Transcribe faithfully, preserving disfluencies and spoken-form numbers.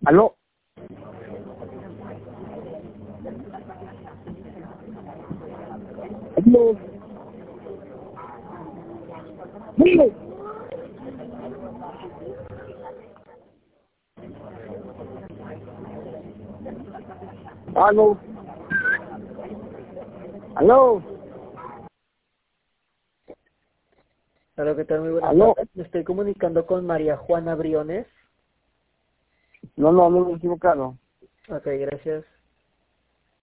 ¿Aló? ¿Aló? Dime. ¿Aló? ¿Aló? Hola, ¿qué tal? Muy buenas ¿Aló? tardes. Me estoy comunicando con María Juana Briones. No, no, no me he equivocado. Ok, gracias.